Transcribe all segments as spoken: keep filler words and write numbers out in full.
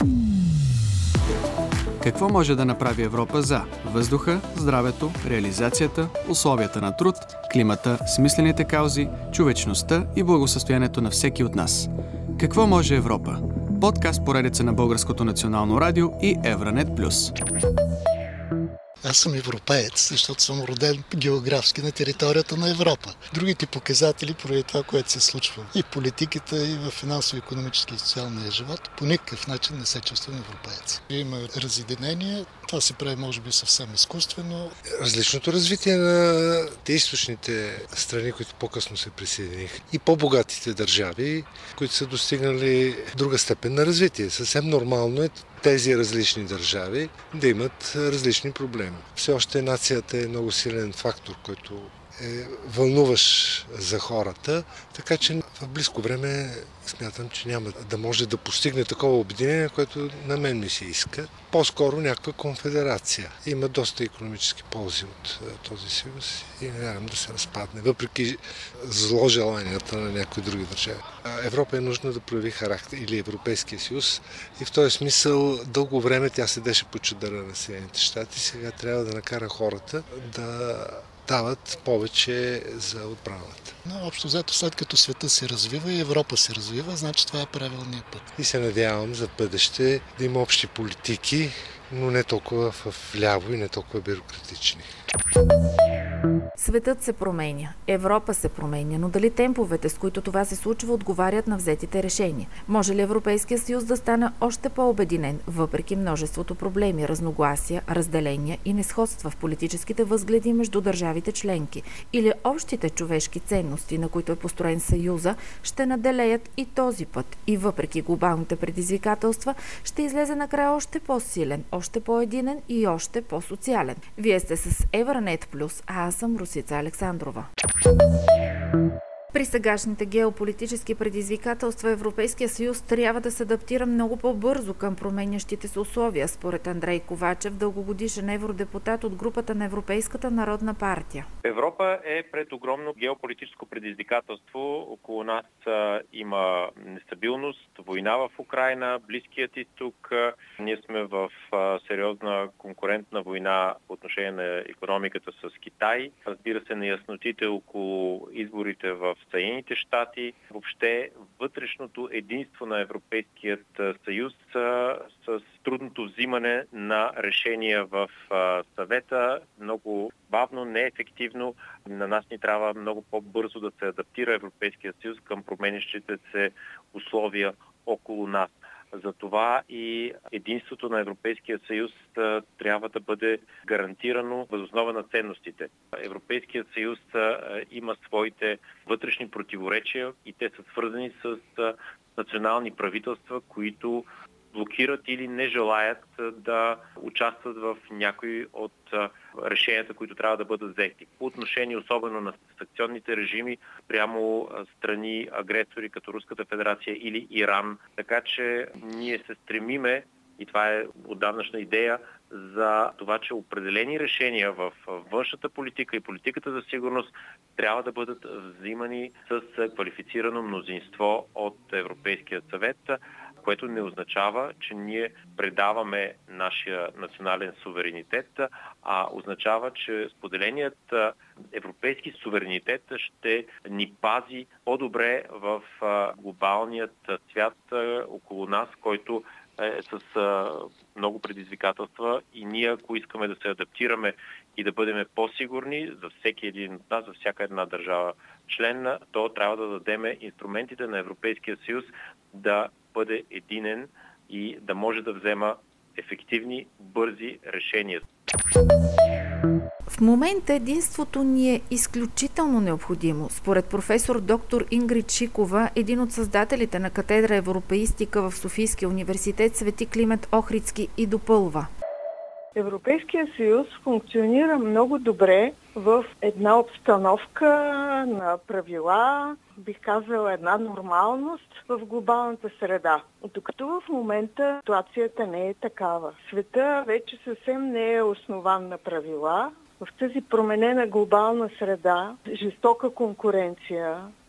Какво може да направи Европа за въздуха, здравето, реализацията, условията на труд, климата, смислените каузи, човечността и благосъстоянието на всеки от нас? Какво може Европа? Подкаст поредица на Българското национално радио и Евранет Плюс. Аз съм европеец, защото съм роден географски на територията на Европа. Другите показатели, поради това, което се случва и в политиката, и в финансово-икономически и социалния живот, по никакъв начин не се чувствам европеец. Има разединение, това се прави може би съвсем изкуствено. Различното развитие на те източните страни, които по-късно се присъединиха, и по-богатите държави, които са достигнали друга степен на развитие. Съвсем нормално е тези различни държави да имат различни проблеми. Все още нацията е много силен фактор, който е вълнуващ за хората, така че в близко време смятам, че няма да може да постигне такова обединение, което на мен ми се иска. По-скоро някаква конфедерация. Има доста икономически ползи от този съюз и не вярвам да се разпадне, въпреки зло желанията на някои други държави. Европа е нужно да прояви характер, или Европейския съюз, и в този смисъл дълго време тя седеше по чадъра на Съединените щати. Сега трябва да накара хората да дават повече за отбраната. Но общо взето, след като света се развива и Европа се развива, значи това е правилният път. И се надявам за бъдеще да има общи политики, но не толкова в ляво и не толкова бюрократични. Светът се променя, Европа се променя, но дали темповете, с които това се случва, отговарят на взетите решения? Може ли Европейския съюз да стане още по-обединен, въпреки множеството проблеми, разногласия, разделения и несходства в политическите възгледи между държавите членки? Или общите човешки ценности, на които е построен Съюза, ще наделеят и този път и въпреки глобалните предизвикателства, ще излезе накрая още по-силен, още по-единен и още по-социален? Вие сте с Евранет Плюс, а аз съм Русица Александрова. При сегашните геополитически предизвикателства Европейския съюз трябва да се адаптира много по-бързо към променящите се условия, според Андрей Ковачев, дългогодишен евродепутат от групата на Европейската народна партия. Европа е пред огромно геополитическо предизвикателство. Около нас а, има нестабилност, война в Украйна, Близкият изток. Ние сме в а, сериозна конкурентна война по отношение на икономиката с Китай. Разбира се, неяснотите около изборите в Съединените щати, въобще вътрешното единство на Европейският съюз с, с трудното взимане на решения в съвета, много бавно, неефективно. На нас ни трябва много по-бързо да се адаптира Европейският съюз към променящите се условия около нас. Затова и единството на Европейския съюз трябва да бъде гарантирано въз основа на ценностите. Европейският съюз има своите вътрешни противоречия и те са свързани с национални правителства, които блокират или не желаят да участват в някои от решенията, които трябва да бъдат взети. По отношение особено на санкционните режими прямо страни агресори като Руската федерация или Иран. Така че ние се стремиме, и това е отдавнашна идея, за това, че определени решения в външната политика и политиката за сигурност трябва да бъдат взимани с квалифицирано мнозинство от Европейския съвет, което не означава, че ние предаваме нашия национален суверенитет, а означава, че споделеният европейски суверенитет ще ни пази по-добре в глобалният свят около нас, който е с много предизвикателства, и ние, ако искаме да се адаптираме и да бъдем по-сигурни за всеки един от нас, за всяка една държава член, то трябва да дадем инструментите на Европейския съюз да бъде единен и да може да взема ефективни, бързи решения. В момента единството ни е изключително необходимо. Според професор доктор Ингрид Шикова, един от създателите на катедра Европеистика в Софийския университет Свети Климент Охридски, и допълва. Европейския съюз функционира много добре в една обстановка на правила, бих казала една нормалност в глобалната среда. Докато в момента ситуацията не е такава. Света вече съвсем не е основан на правила. В тази променена глобална среда, жестока конкуренция,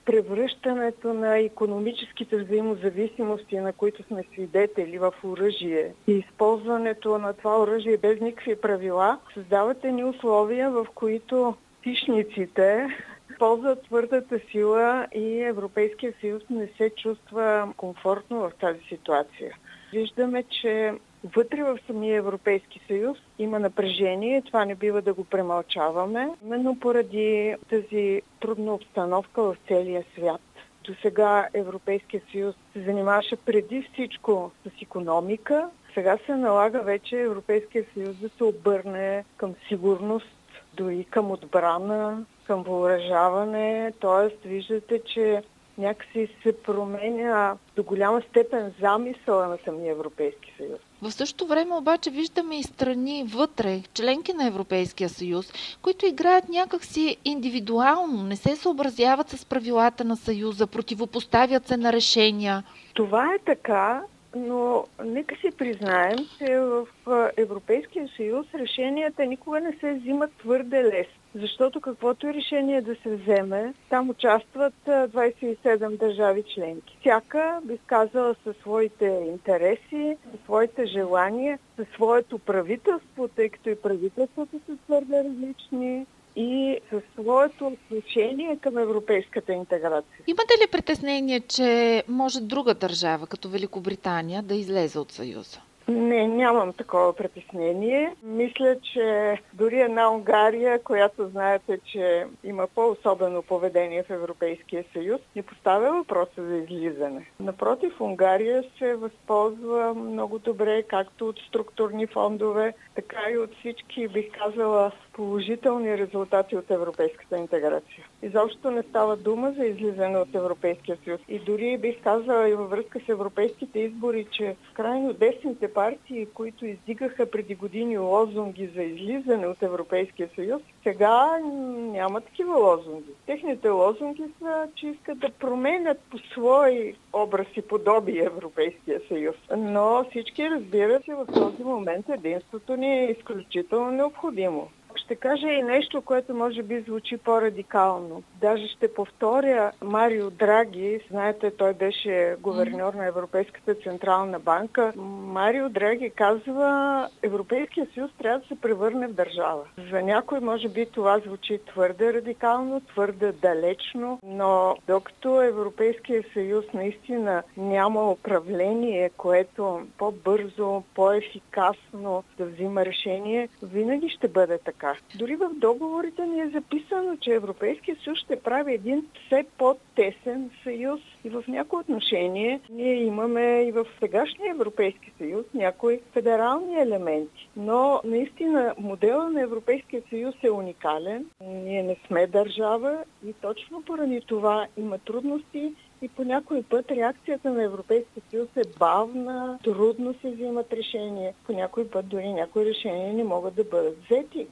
превръщането на икономическите взаимозависимости, на които сме свидетели, в оръжие и използването на това оръжие без никакви правила, създават едни условия, в които хищниците ползват твърдата сила и Европейския съюз не се чувства комфортно в тази ситуация. Виждаме, че вътре в самия Европейски съюз има напрежение, това не бива да го премълчаваме, именно поради тази трудна обстановка в целия свят. До сега Европейския съюз се занимаваше преди всичко с икономика, сега се налага вече Европейския съюз да се обърне към сигурност, дори към отбрана, към въоръжаване, т.е. виждате, че някакси се променя до голяма степен замисъла на самия Европейски съюз. В същото време обаче виждаме и страни вътре, членки на Европейския съюз, които играят някакси индивидуално, не се съобразяват с правилата на съюза, противопоставят се на решения. Това е така, но нека си признаем, че в Европейския съюз решенията никога не се взимат твърде лесно. Защото каквото и решение да се вземе, там участват двадесет и седем държави членки. Всяка би казала със своите интереси, със своите желания, със своето правителство, тъй като и правителствата са твърде различни, и със своето отношение към европейската интеграция. Имате ли притеснение, че може друга държава, като Великобритания, да излезе от Съюза? Не, нямам такова притеснение. Мисля, че дори една Унгария, която знаете, че има по-особено поведение в Европейския съюз, не поставя въпроса за излизане. Напротив, Унгария се възползва много добре, както от структурни фондове, така и от всички, бих казала, положителни резултати от европейската интеграция. Изобщо не става дума за излизане от Европейския съюз. И дори бих казала и във връзка с европейските избори, че крайно десните партии, които издигаха преди години лозунги за излизане от Европейския съюз, сега няма такива лозунги. Техните лозунги са, че искат да променят по свой образ и подобие Европейския съюз. Но всички разбират, че в този момент единството ни е изключително необходимо. Ще кажа и нещо, което може би звучи по-радикално. Даже ще повторя Марио Драги, знаете, той беше гуверньор на Европейската централна банка. Марио Драги казва, Европейския съюз трябва да се превърне в държава. За някой може би това звучи твърде радикално, твърде далечно, но докато Европейския съюз наистина няма управление, което по-бързо, по-ефикасно да взима решение, винаги ще бъде така. Дори в договорите ни е записано, че Европейския съюз ще прави един все по-тесен съюз и в някои отношение ние имаме и в сегашния Европейски съюз някои федерални елементи. Но наистина модела на Европейския съюз е уникален. Ние не сме държава и точно поради това има трудности. И по някой път реакцията на Европейския съюз е бавна, трудно се взимат решения. По някой път дори някои решения не могат да бъдат взети.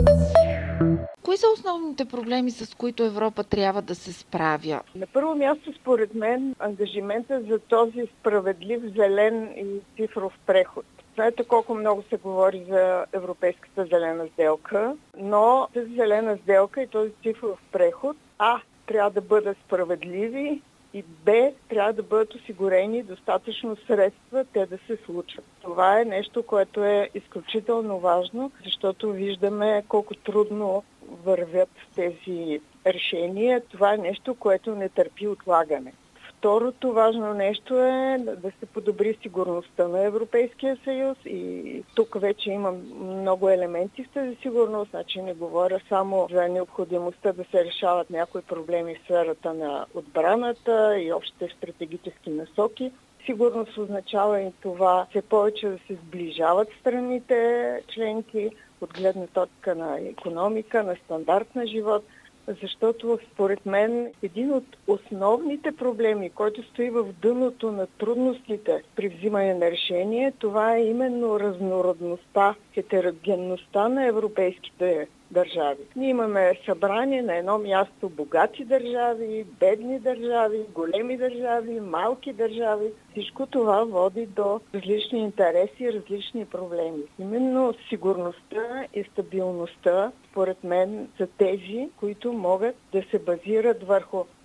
Кои са основните проблеми, с които Европа трябва да се справя? На първо място, според мен, ангажимента за този справедлив, зелен и цифров преход. Знаете колко много се говори за Европейската зелена сделка, но тази зелена сделка и този цифров преход, а, трябва да бъдат справедливи, и Б, трябва да бъдат осигурени достатъчно средства те да се случат. Това е нещо, което е изключително важно, защото виждаме колко трудно вървят тези решения. Това е нещо, което не търпи отлагане. Второто важно нещо е да се подобри сигурността на Европейския съюз и тук вече има много елементи в тази сигурност, значи не говоря само за необходимостта да се решават някои проблеми в сферата на отбраната и общите стратегически насоки. Сигурност означава и това все повече да се сближават страните членки от гледна точка на икономика, на стандарт на живот, защото според мен един от основните проблеми, който стои в дъното на трудностите при взимане на решение, това е именно разнородността, хетерогенността на европейските държави. Ние имаме събрание на едно място богати държави, бедни държави, големи държави, малки държави. Всичко това води до различни интереси, различни проблеми. Именно сигурността и стабилността, според мен, са тези, които могат да се базират върху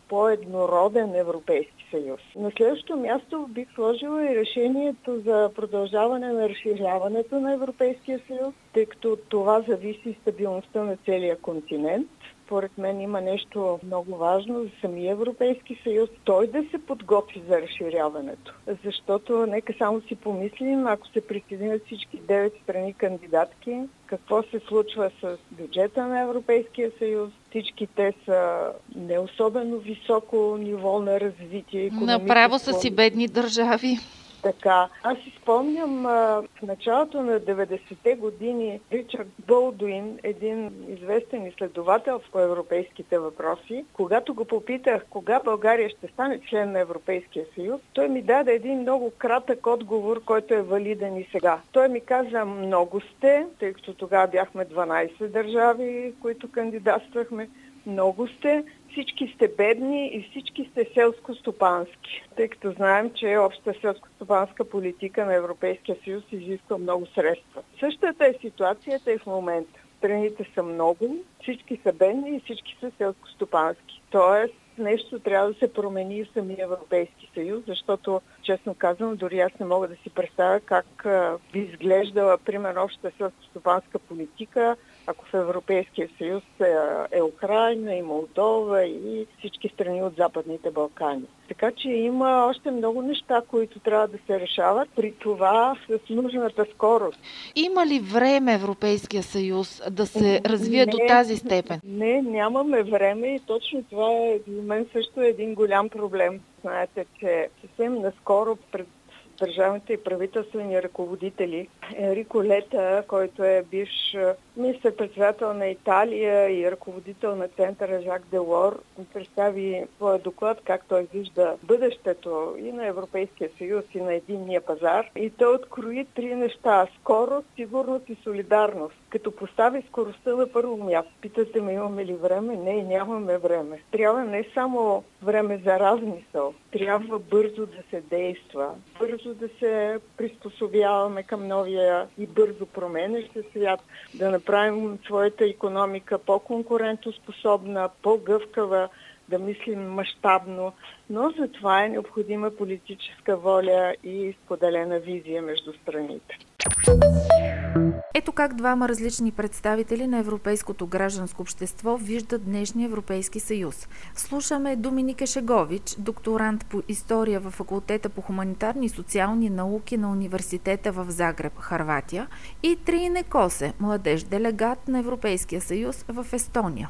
по-еднороден Европейски съюз. На следващото място бих сложила и решението за продължаване на разширяването на Европейския съюз, тъй като това зависи стабилността на целия континент. Според мен има нещо много важно за самия Европейски съюз, той да се подготви за разширяването. Защото нека само си помислим, ако се присъединят всички девет страни кандидатки, какво се случва с бюджета на Европейския съюз. Всички те са не особено високо ниво на развитие. Направо са си бедни държави. Така. Аз си спомням а, в началото на деветдесетте години Ричард Болдуин, един известен изследовател по европейските въпроси, когато го попитах кога България ще стане член на Европейския съюз, той ми даде един много кратък отговор, който е валиден и сега. Той ми каза: много сте, тъй като тогава бяхме дванайсет държави, които кандидатствахме, много сте, всички сте бедни и всички сте селско-стопански, тъй като знаем, че общата селско-стопанска политика на Европейския съюз изисква много средства. Същата е ситуацията и в момента. Страните са много, всички са бедни и всички са селско-стопански. Тоест, нещо трябва да се промени в самия Европейски съюз, защото, честно казвам, дори аз не мога да си представя как би изглеждала, примерно, общата селско-стопанска политика, ако в Европейския съюз е Украйна и Молдова и всички страни от Западните Балкани. Така че има още много неща, които трябва да се решават, при това с нужната скорост. Има ли време Европейския съюз да се развие не, до тази степен? Не, нямаме време и точно това е за мен също е един голям проблем. Знаете, че съвсем наскоро пред държавните и правителствени ръководители Енрико Лета, който е бивш министър-председател на Италия и ръководител на центъра Жак Делор, представи своя доклад как той вижда бъдещето и на Европейския съюз, и на единния пазар. И той открои три неща – скорост, сигурност и солидарност. Като постави скоростта на първо място. Питате ме, имаме ли време? Не, нямаме време. Трябва не само време за размисъл, трябва бързо да се действа, бързо да се приспособяваме към новия и бързо променящ се свят, да направим своята икономика по-конкурентоспособна, по-гъвкава, да мислим мащабно, но за това е необходима политическа воля и споделена визия между страните. Ето как двама различни представители на европейското гражданско общество виждат днешния Европейски съюз. Слушаме Доминика Шегович, докторант по история във факултета по хуманитарни и социални науки на университета в Загреб, Хърватия, и Трине Косе, младеж делегат на Европейския съюз в Естония.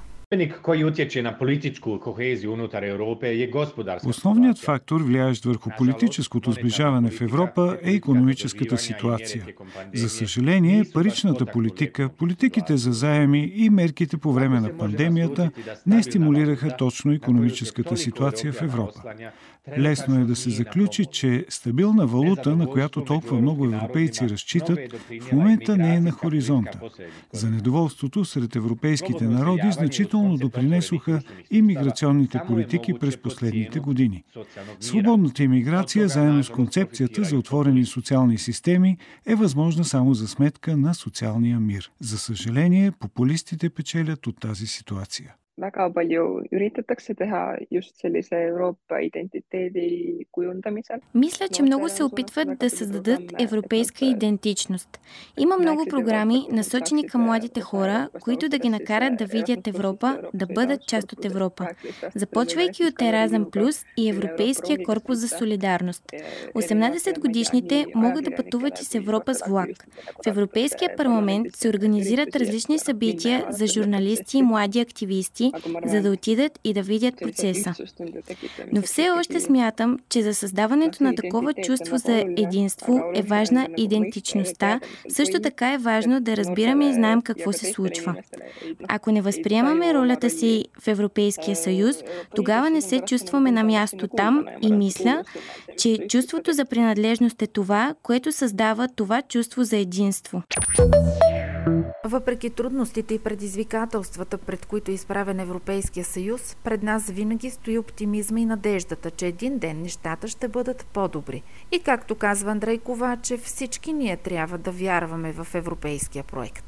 Основният фактор, влияещ върху политическото сближаване в Европа, е икономическата ситуация. За съжаление, паричната политика, политиките за заеми и мерките по време на пандемията не стимулираха точно икономическата ситуация в Европа. Лесно е да се заключи, че стабилна валута, на която толкова много европейци разчитат, в момента не е на хоризонта. За недоволството сред европейските народи значително допринесоха и миграционните политики през последните години. Свободната имиграция, заедно с концепцията за отворени социални системи, е възможна само за сметка на социалния мир. За съжаление, популистите печелят от тази ситуация. Väga palju üritatakse teha just sellise Euroopa identiteedi kujundamisel. Мисля, че много се опитват да създадат европейска идентичност. Има много програми, насочени към младите хора, които да ги накарат да видят Европа, да бъдат част от Европа. Започвайки от Еразъм Плюс и Европейския корпус за солидарност. осемнадесетгодишните могат да пътуват и с Европа с влак. В Европейския парламент се организират различни събития за журналисти и млади активисти, за да отидат и да видят процеса. Но все още смятам, че за създаването на такова чувство за единство е важна идентичността, също така е важно да разбираме и знаем какво се случва. Ако не възприемаме ролята си в Европейския съюз, тогава не се чувстваме на място там и мисля, че чувството за принадлежност е това, което създава това чувство за единство. Въпреки трудностите и предизвикателствата, пред които е изправен Европейския съюз, пред нас винаги стои оптимизма и надеждата, че един ден нещата ще бъдат по-добри. И както казва Андрей Ковачев, всички ние трябва да вярваме в европейския проект.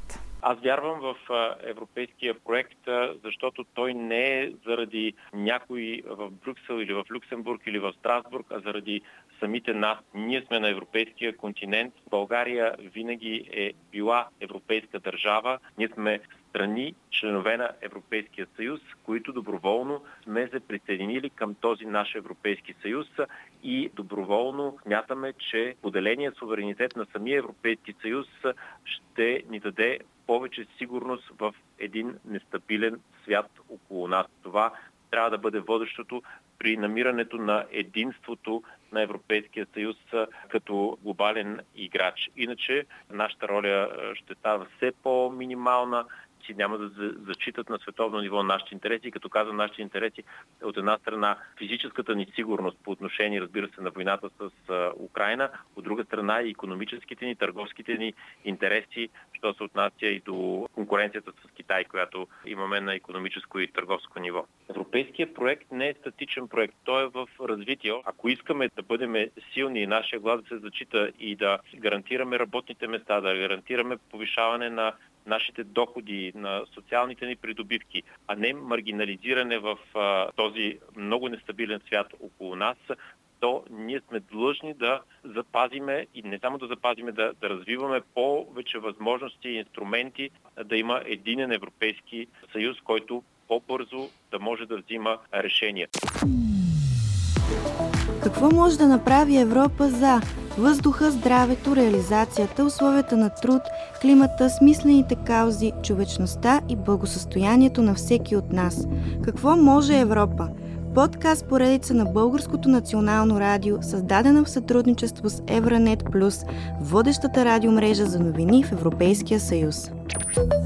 Аз вярвам в европейския проект, защото той не е заради някой в Брюксел или в Люксембург или в Страсбург, а заради самите нас. Ние сме на европейския континент. България винаги е била европейска държава. Ние сме страни, членове на Европейския съюз, които доброволно сме се присъединили към този наш Европейски съюз и доброволно смятаме, че поделения суверенитет на самия Европейски съюз ще ни даде повече сигурност в един нестабилен свят около нас. Това трябва да бъде водещото при намирането на единството на Европейския съюз като глобален играч. Иначе нашата роля ще става все по-минимална, че няма да зачитат на световно ниво нашите интереси. И като казвам нашите интереси, от една страна физическата ни сигурност по отношение, разбира се, на войната с Украйна, от друга страна и икономическите ни, търговските ни интереси, що се отнася и до конкуренцията с Китай, която имаме на икономическо и търговско ниво. Европейският проект не е статичен проект, той е в развитие. Ако искаме да бъдем силни и нашия глас да се зачита и да гарантираме работните места, да гарантираме повишаване на нашите доходи, на социалните ни придобивки, а не маргинализиране в а, този много нестабилен свят около нас, то ние сме длъжни да запазиме и не само да запазиме, да, да развиваме повече възможности и инструменти, да има единен Европейски съюз, който по-бързо да може да взима решения. Какво може да направи Европа за въздуха, здравето, реализацията, условията на труд, климата, смислените каузи, човечността и благосъстоянието на всеки от нас? Какво може Европа? Подкаст поредица на Българското национално радио, създадена в сътрудничество с Евранет Плюс, водещата радиомрежа за новини в Европейския съюз.